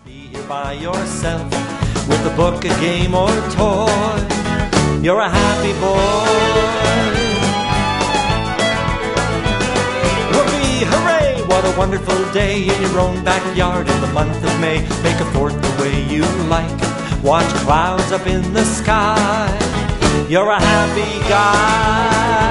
Be here by yourself with a book, a game, or toy. You're a happy boy. Whoopee, hooray! What a wonderful day in your own backyard in the month of May. Make a fort the way you like. Watch clouds up in the sky. You're a happy guy.